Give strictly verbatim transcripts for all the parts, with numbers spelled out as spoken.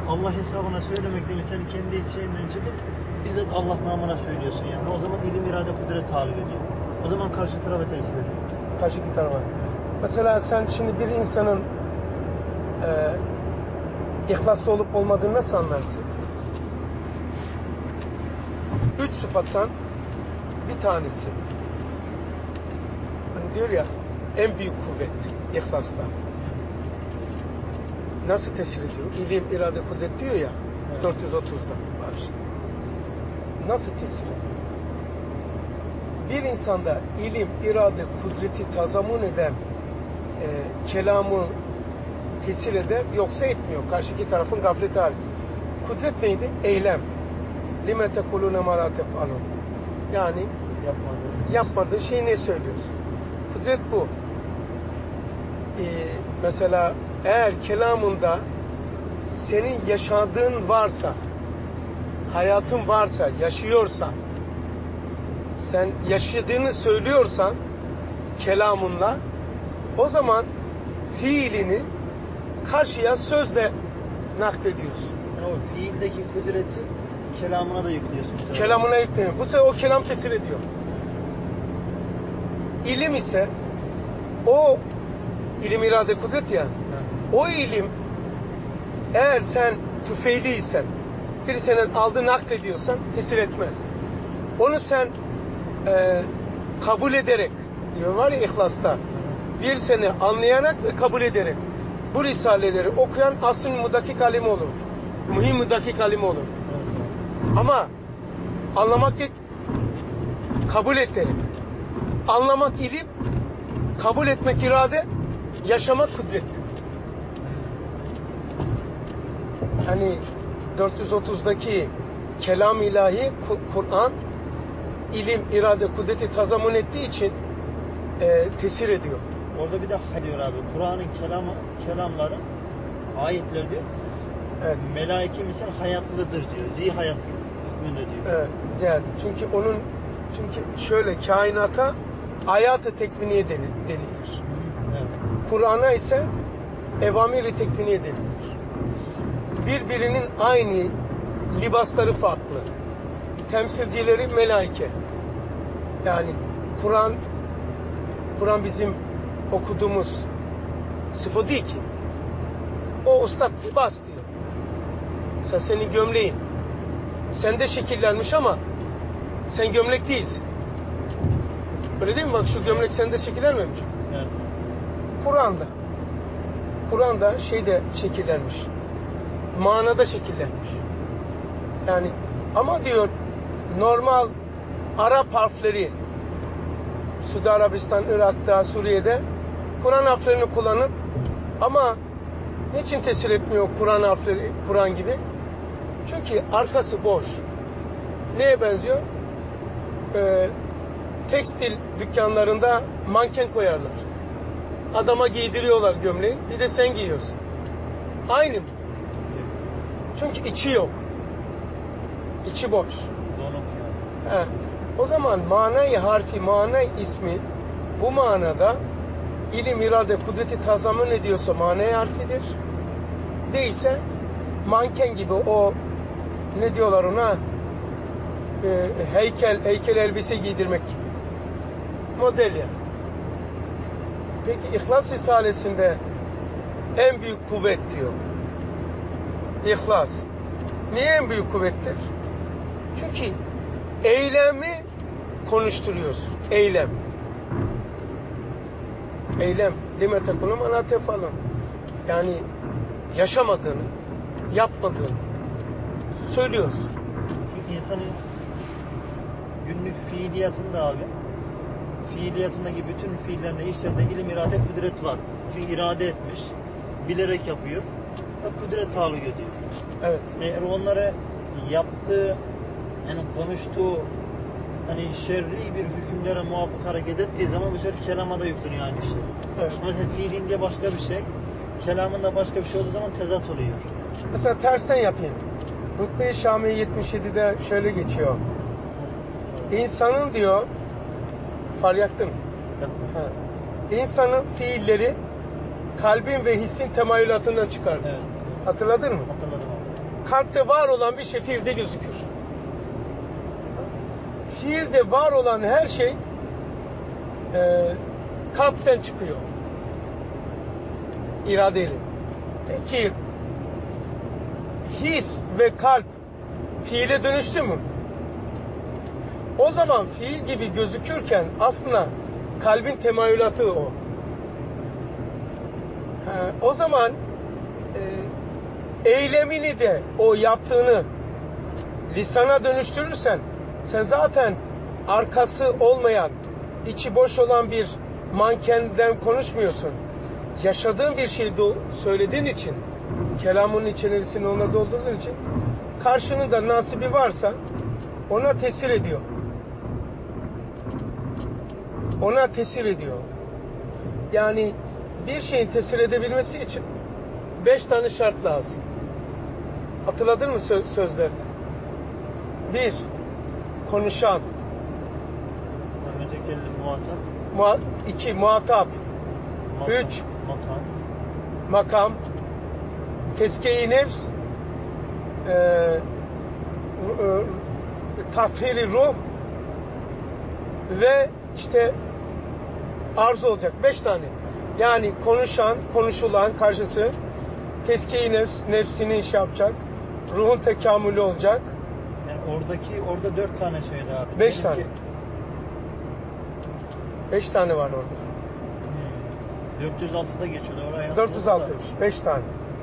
Allah hesabına söylemek demek seni kendi içinden çıkıp bizzat Allah namına söylüyorsun yani. O zaman ilim, irade, kudret taalluk ediyor. O zaman karşı tarafa tesir ediyor. Karşıki tarafa. Mesela sen şimdi bir insanın e, ihlaslı olup olmadığını nasıl anlarsın? Üç sıfattan bir tanesi. Hani diyor ya, en büyük kuvvet ihlasta. Nasıl tesir ediyor? İlim, irade, kudret diyor ya, evet. dört yüz otuzda. Bak işte. Nasıl tesir ediyor? Bir insanda ilim, irade, kudreti tazamun eden e, kelamı tesir eder, yoksa etmiyor. Karşıki tarafın gafleti hali. Kudret neydi? Eylem. لِمَ تَقُولُونَ مَا لَا تَفْعَلُونَ. Yani yapmadığı, yapmadığı şeyi ne söylüyorsun? Kudret bu. Ee, mesela eğer kelamında senin yaşadığın varsa, hayatın varsa, yaşıyorsan, sen yaşadığını söylüyorsan kelamınla, o zaman fiilini karşıya sözle naklediyorsun. Yani o fiildeki kudreti kelamına da yüklüyorsun. Kelamına yükleniyor. Bu sefer o kelam tesir ediyor. İlim ise o ilim, irade, kudret ya. O ilim eğer sen tüfeyliysen, birisinin aldığı naklediyorsan tesir etmez. Onu sen e, kabul ederek, diyor var ya İhlas'ta, bir seni anlayarak ve kabul ederek bu risaleleri okuyan asıl mudakik alim olur. Mühim mudakik alim olur. Ama anlamak değil, kabul ederek. Anlamak ilim, kabul etmek irade, yaşamak kudret. Hani dört yüz otuzdaki kelam ilahi Kur'an ilim, irade, kudreti tazamun ettiği için e, tesir ediyor. Orada bir de diyor abi, Kur'an'ın kelamı, kelamları, ayetler diyor. Evet. Melaike misal hayatlıdır diyor. Zi hayatlı hükmünde diyor. Evet, ziyade. Çünkü onun çünkü şöyle kainata hayat-ı tekviniye denilir. Evet. Kur'an'a ise evamir-i tekviniye denilir. Birbirinin aynı, libasları farklı. Temsilcileri melaike. Yani Kur'an Kur'an bizim okuduğumuz sıfat değil ki. O ustad libas diyor. Sen senin gömleğin. Sende şekillenmiş ama sen gömlek değilsin. Öyle değil mi? Bak şu gömlek sende şekillenmemiş. Evet. Kur'an'da. Kur'an'da şeyde şekillenmiş. Manada şekillenmiş. Yani ama diyor normal Arap harfleri Suudi Arabistan, Irak'ta, Suriye'de Kur'an harflerini kullanıp ama niçin tesir etmiyor Kur'an harfleri Kur'an gibi? Çünkü arkası boş. Neye benziyor? Ee, tekstil dükkanlarında manken koyarlar. Adama giydiriyorlar gömleği. Bir de sen giyiyorsun. Aynı mı? Çünkü içi yok. İçi boş. He. O zaman manayı harfi, manayı ismi bu manada ilim, irade, kudreti tazamun ediyorsa manayı harfidir. Değilse manken gibi o ne diyorlar ona e, heykel, heykel elbise giydirmek gibi. Model ya. Peki İhlas Risalesi'nde en büyük kuvvet diyor. İhlas. Niye en büyük kuvvettir? Çünkü eylemi konuşturuyoruz. Eylem. Eylem. Lime tekulum ana tefalun. Yani yaşamadığını, yapmadığını söylüyoruz. Çünkü insanın günlük fiiliyatında abi, fiiliyatındaki bütün fiillerinde, işlerinde ilim, irade, kudret var. Çünkü irade etmiş, bilerek yapıyor ve kudret taalluk ediyor. Evet. Eğer onlara yaptığı, yani konuştuğu hani şerri bir hükümlere muvafık hareket ettiği zaman bu sefer kelama da yükleniyor aynı şey. Evet. Mesela fiilinde başka bir şey, kelamında başka bir şey olduğu zaman tezat oluyor. Mesela tersten yapayım. Rutbe-i Şamiye yetmiş yedide şöyle geçiyor. İnsanın diyor, far yaktın. Ha. İnsanın fiilleri kalbin ve hissin temayülatından çıkar. Evet. Hatırladın mı? Hatırladım abi. kalpte var olan bir şey fiilde gözükür. Fiilde var olan her şey e, kalpten çıkıyor. İradeyle. Peki his ve kalp fiile dönüştü mü? O zaman fiil gibi gözükürken aslında kalbin temayülatı o. Ha, o zaman e, eylemini de o yaptığını lisana dönüştürürsen sen zaten arkası olmayan, içi boş olan bir mankenden konuşmuyorsun. Yaşadığın bir şeyi söylediğin için, kelamının içerisini ona doldurduğun için karşının da nasibi varsa ona tesir ediyor. Ona tesir ediyor. Yani bir şeyin tesir edebilmesi için beş tane şart lazım. Hatırladın mı söz, sözlerini? Bir, konuşan. Önceki muhatap. Muha, iki, muhatap. Makam, Üç, makam. makam. Teske-i nefs. E, e, tathiri ruh. Ve işte arz olacak. Beş tane. Yani konuşan, konuşulan karşısı, teske-i nefs, nefsini iş yapacak. Ruhun tekamülü olacak. Yani oradaki, orada dört tane şeydi abi. Beş Benimki... tane. Beş tane var orada. Hmm. dört yüz altıda geçiyordu oraya. dört yüz altı. Beş tane.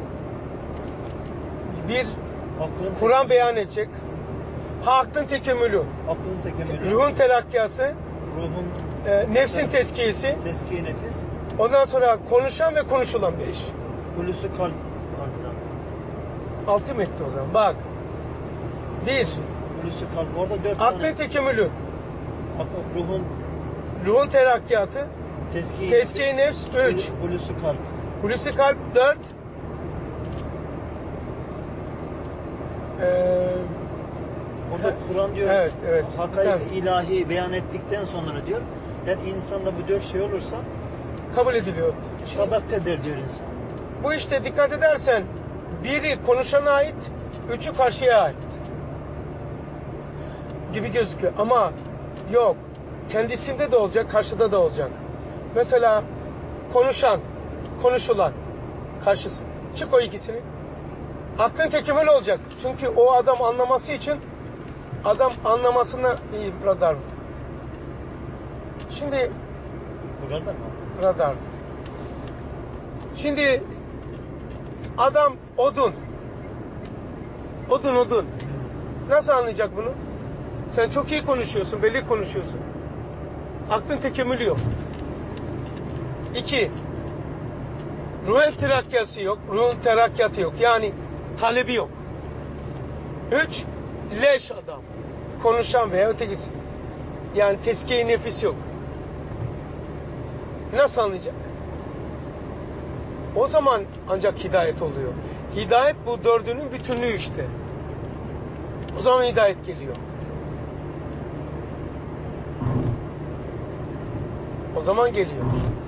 Bir, Aklın Kur'an beyan edecek. Hakkın tekemmülü. Aklın tekemmülü. Ruhun telakkiyası. Ruhun e, nefsin tezkiyesi. Tezkiye nefis. Ondan sonra konuşan ve konuşulan beş. Hulusi kalp kalpten. Altı mı etti o zaman? Bak. Bir. Hulusi kalp. Orada dört Aklın tane. tekemmülü. Akıl, ruhun Ruhun telakkiyatı. tezkiye, Tezkiye nefs. Üç. Hulusi kalp. Hulusi kalp. Dört. Ee, Orada Kur'an diyor, evet, evet. hakaik Tabii. ilahi beyan ettikten sonra diyor, yani insanda bu dört şey olursa kabul ediliyor. sadaktedir diyor insan. Bu işte dikkat edersen biri konuşana ait, üçü karşıya ait gibi gözüküyor. Ama yok. Kendisinde de olacak, karşıda da olacak. Mesela konuşan, konuşulan karşısı. Çık o ikisini. Aklın tekemmül olacak. Çünkü o adam anlaması için adam anlamasına iyi radar. Şimdi Burada mı? radar. Şimdi adam odun. Odun odun. Nasıl anlayacak bunu? Sen çok iyi konuşuyorsun, belli konuşuyorsun. Aklın tekemmülü yok. İki, ruhun terakkiyası yok, ruhun terakkiyatı yok. Yani talebi yok. Üç, leş adam. Konuşan veya ötekisi. Yani tezkiye-i nefis yok. Nasıl anlayacak? O zaman ancak hidayet oluyor. Hidayet bu dördünün bütünlüğü işte. O zaman hidayet geliyor. O zaman geliyor.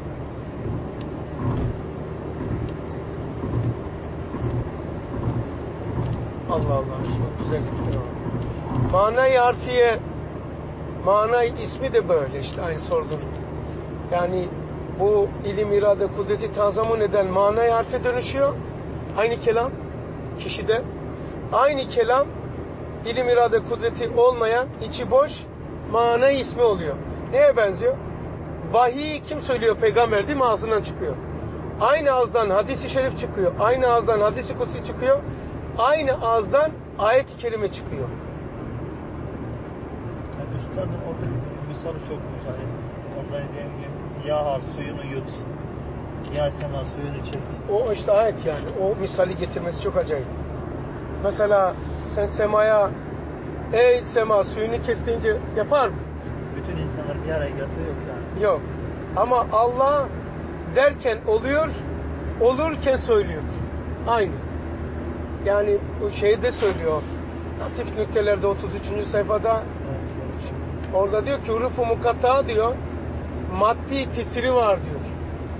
Allah Allah, şu güzellikler var. Manay harfiye, manay ismi de böyle işte aynı sordum. Yani bu ilim, irade, kudreti tazamun eden manay harfe dönüşüyor. Aynı kelam kişide. Aynı kelam ilim, irade, kudreti olmayan, içi boş manay ismi oluyor. Neye benziyor? Vahiy kim söylüyor? Peygamber değil mi? Ağzından çıkıyor. Aynı ağızdan hadis-i şerif çıkıyor. Aynı ağızdan hadis-i kutsi çıkıyor. Aynı ağızdan ayet-i kerime çıkıyor. Yani üstadın orada misalı çokmuş. Hani orada diyelim ki ya har suyunu yut. Ya sema suyunu çek. O işte ayet yani. O misali getirmesi çok acayip. Mesela sen semaya ey sema suyunu kes deyince yapar mı? Bütün insanlar bir araya gelse yok yani. Yok. Ama Allah derken oluyor, olurken söylüyor. Aynı. Yani o şeyde söylüyor. Latif nüktelerde otuz üçüncü sayfada orada diyor ki hurufu mukatta diyor maddi tesiri var diyor.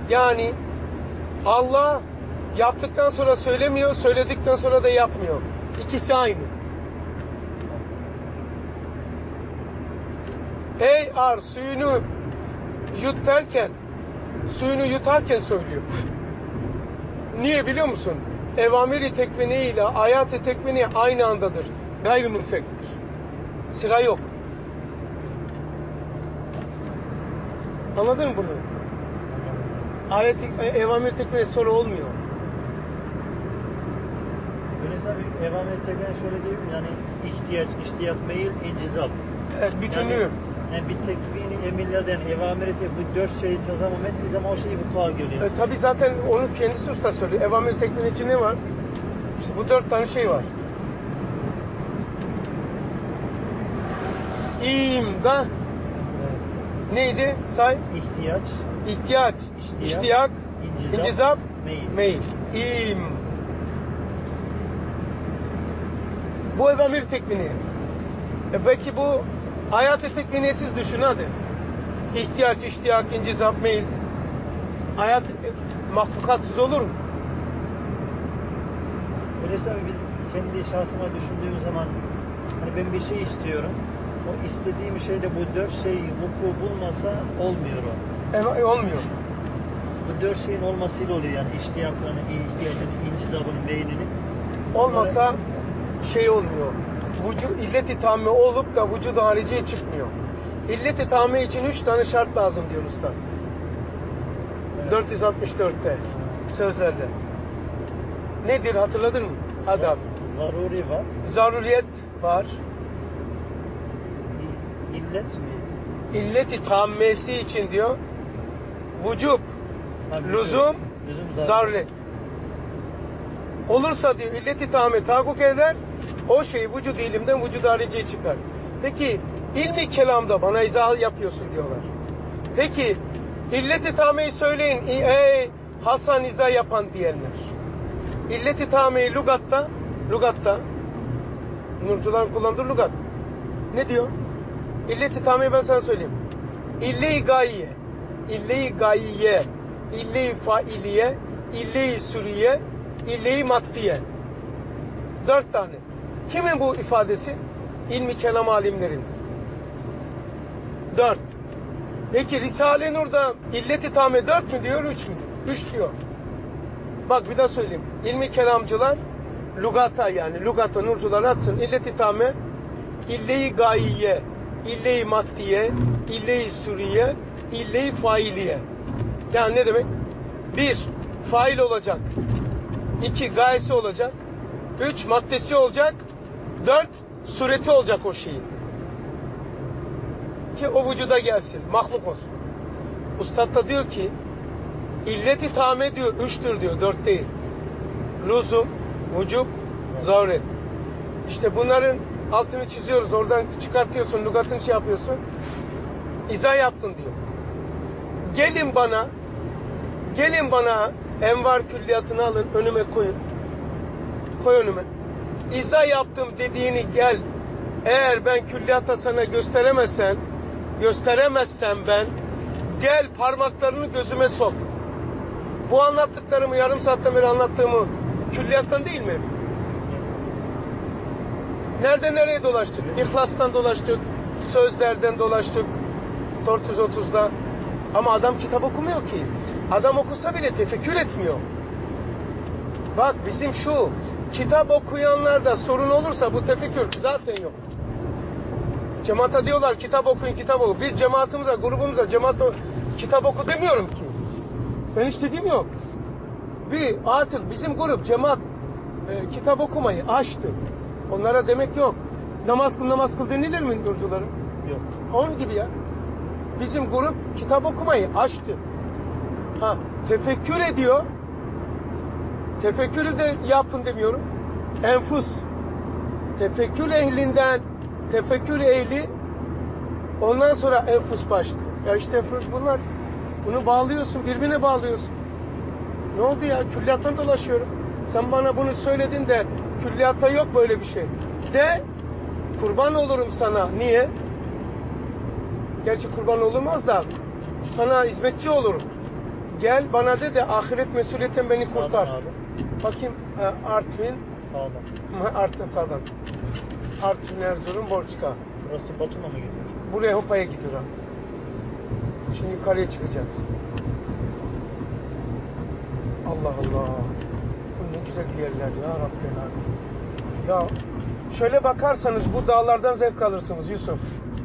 Yani Allah yaptıktan sonra söylemiyor, söyledikten sonra da yapmıyor. İkisi aynı. Ey ar suyunu yut derken, suyunu yutarken söylüyor. Niye biliyor musun? Evamiri tekvini ile ayat-ı tekvini aynı andadır. Gayrimünfektir. Sıra yok. Anladın mı bunu? Ayet, evamir tekvini soru olmuyor. Öyleyse abi evamir tekvini şöyle diyeyim yani ihtiyaç, iştiyak, meyil, incizap. Evet, bütünlüğü. Yani, yani bir tekvini emirlerden evamiri bu dört şeyi tazamum ettiği zaman o şeyi vuku'a geliyor. E, tabi zaten onu kendisi usta söylüyor. Evamir tekvini için ne var? İşte bu dört tane şey var. İmda Evet. neydi? Say. İhtiyaç, İhtiyaç, İştiyak, iştiyak, incizap, incizap, meyil. meyil. İm. Bu evamir tekvini. E peki bu hayat-ı tekviniyesiz düşün hadi. İhtiyaç, iştiyak, incizap, meyil. Hayat e, mahfukatsız olur mu? Öyleyse abi biz kendi şahsıma düşündüğüm zaman hani ben bir şey istiyorum. O istediğim şeyde bu dört şey vuku bulmasa olmuyor o. E, olmuyor. Bu dört şeyin olmasıyla oluyor yani iştiyaklarını, ihtiyacını, incizabını, meylini. Olmasa şey olmuyor. Vücut illet-i tamme olup da vücut hariciye çıkmıyor. İllet-i tamme için üç tane şart lazım diyor Üstad. Evet. dört yüz altmış dörtte sözlerde. Nedir hatırladın mı? Hadi abi. Zaruri var. Zaruriyet var. İllet mi? İlleti tammesi için diyor. Vücub, Ha, lüzum, lüzum zaruret. Olursa diyor illeti tamme tahakkuk eder. O şey vücud ilimden vücud hariciye çıkar. Peki ilmi kelamda bana izah yapıyorsun diyorlar. Peki illeti tameyi söyleyin ey Hasan izah yapan diyenler. İlleti tameyi lugatta lugatta Nurcuların kullandığı lugat. Ne diyor? İlleti tameyi ben sana söyleyeyim. İlle-i gayye, ille-i gayye, ille-i failiye, ille-i sürüye, ille-i maddiye. Dört tane. Kimin bu ifadesi? İlmi kelam alimlerin. Dört. Peki Risale-i Nur'da illet-i tame dört mü diyor, üç mü diyor? Üç diyor. Bak bir daha söyleyeyim. İlmi kelamcılar lugata yani lugata nurcular atsın. İllet-i tame ille-i gayye, ille-i maddiye, ille-i suriye, ille-i failiye. Yani ne demek? Bir, fail olacak. İki, gayesi olacak. Üç, maddesi olacak. Dört, sureti olacak o şeyin. Ki o vücuda gelsin. Mahluk olsun. Ustad da diyor ki illeti tame diyor. Üçtür diyor. Dört değil. Lüzum, vücub, zaruret. İşte bunların altını çiziyoruz. Oradan çıkartıyorsun. Lügatını şey yapıyorsun. İzah yaptın diyor. Gelin bana gelin bana envar külliyatını alın. Önüme koyun. Koy önüme. İzah yaptım dediğini gel. Eğer ben külliyatta sana gösteremezsen, gösteremezsem ben, gel parmaklarını gözüme sok. Bu anlattıklarımı yarım saatten beri anlattığımı külliyattan değil mi? Nereden nereye dolaştık? İhlas'tan dolaştık, sözlerden dolaştık, dört yüz otuzda. Ama adam kitap okumuyor ki. Adam okusa bile tefekkür etmiyor. Bak bizim şu kitap okuyanlarda sorun olursa bu tefekkür zaten yok. Cemaate diyorlar kitap okuyun, kitap okuyun. Biz cemaatimize, grubumuza cemaat kitap oku demiyorum ki. Ben hiç dediğim yok. Bir artık bizim grup cemaat e, kitap okumayı aştı. Onlara demek yok. Namaz kıl namaz kıl denilir mi yolcuların? Yok. Onun gibi ya. Bizim grup kitap okumayı aştı. Ha, tefekkür ediyor. Tefekkürü de yapın demiyorum. Enfus. Tefekkür ehlinden tefekkür ehli ondan sonra enfus başlıyor. Ya işte enfus bunlar. Bunu bağlıyorsun. Birbirine bağlıyorsun. Ne oldu ya? Külliyattan dolaşıyorum. Sen bana bunu söyledin de külliyatta yok böyle bir şey. De kurban olurum sana. Niye? Gerçi kurban olunmaz da sana hizmetçi olurum. Gel bana de de ahiret mesuliyetten beni kurtar. Abi. Bakayım Artvin Sağdan. Artvin sağdan. Artvin, Erzurum, Borçka. Burası Batum'a mı gidiyor? Buraya Hopa'ya gidiyor abi. Şimdi yukarıya çıkacağız. Allah Allah. Bu ne güzel yerler ya Rabbim abi. Ya şöyle bakarsanız bu dağlardan zevk alırsınız Yusuf.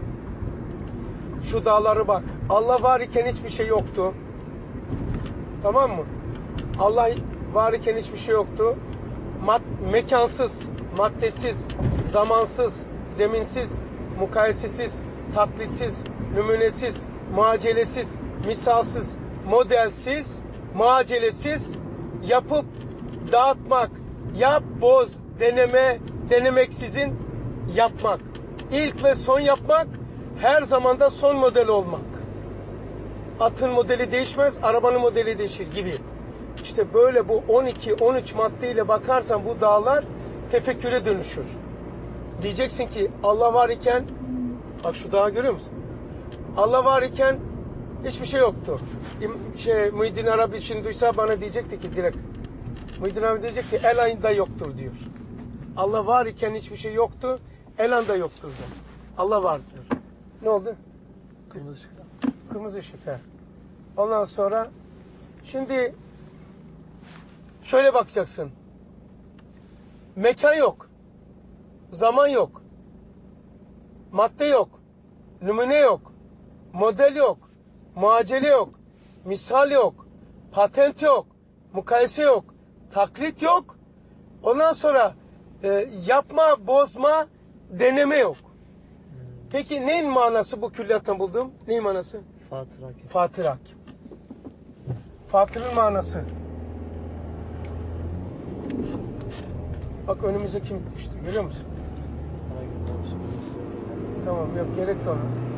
Şu dağları bak. Allah var iken hiçbir şey yoktu. Tamam mı? Allah var iken hiçbir şey yoktu. Mad mekansız, maddesiz, zamansız, zeminsiz, mukayesesiz, taklitsiz, numunesiz, muacelesiz, misalsiz, modelsiz, muacelesiz, yapıp dağıtmak, yap, boz, deneme, denemeksizin yapmak. İlk ve son yapmak, her zaman da son model olmak. Atın modeli değişmez, arabanın modeli değişir gibi. İşte böyle bu on iki on üç maddeyle bakarsan bu dağlar tefekküre dönüşür. Diyeceksin ki Allah var iken, bak şu dağı görüyor musun? Allah var iken hiçbir şey yoktu. Şey, Muhyiddin Arabi şimdi duysa bana diyecekti ki direkt. Muhyiddin Arabi diyecek ki el ayında yoktur diyor. Allah var iken hiçbir şey yoktu, el anda yoktur diyor. Allah var diyor. Ne oldu? Kırmızı ışık. Kırmızı ışık. He. Ondan sonra şimdi şöyle bakacaksın. Mekan yok. Zaman yok. Madde yok. Numune yok. Model yok. Muacele yok. Misal yok. Patent yok. Mukayese yok. Taklit yok. Ondan sonra e, yapma, bozma, deneme yok. Peki neyin manası bu külliyattan buldum? Neyin manası? Fatırak. Fatırak. Fatırın manası. Bak önümüze kim düştü görüyor musun? Tamam yok gerek yok.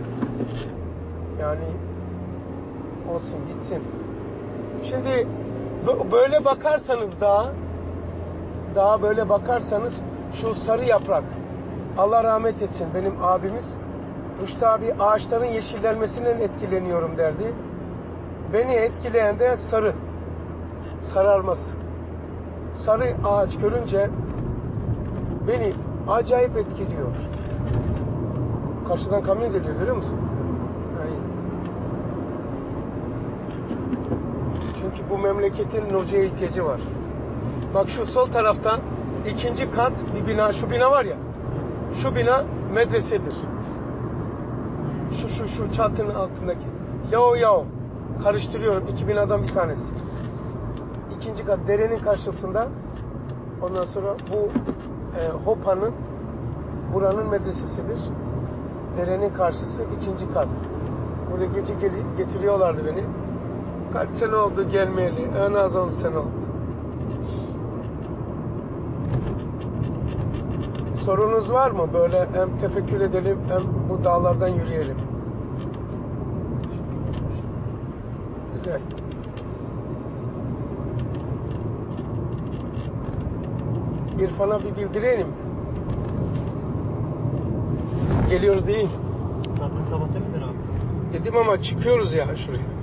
Yani olsun gitsin. Şimdi böyle bakarsanız daha daha böyle bakarsanız şu sarı yaprak, Allah rahmet etsin benim abimiz Rüştü abi ağaçların yeşillenmesinden etkileniyorum derdi. Beni etkileyen de sarı sararması. Sarı ağaç görünce beni acayip etkiliyor. Karşıdan kamyon geliyor görüyor musun? Yani çünkü bu memleketin nurcuya ihtiyacı var. Bak şu sol taraftan ikinci kat bir bina, şu bina var ya, şu bina medresedir. Şu şu şu çatının altındaki. Yao yao. Karıştırıyorum. İki binadan bir tanesi. İkinci kat derenin karşısında. Ondan sonra bu e, Hopa'nın buranın medresesidir. Derenin karşısı ikinci kat. Buraya gece getiriyorlardı beni. Kaç sene oldu gelmeyeli? En az on sene oldu. Sorunuz var mı? Böyle hem tefekkür edelim hem bu dağlardan yürüyelim. Güzel. İrfan'a bir bildirelim. Geliyoruz değil. Zaten sabah demidir abi. Dedim ama çıkıyoruz ya şuraya.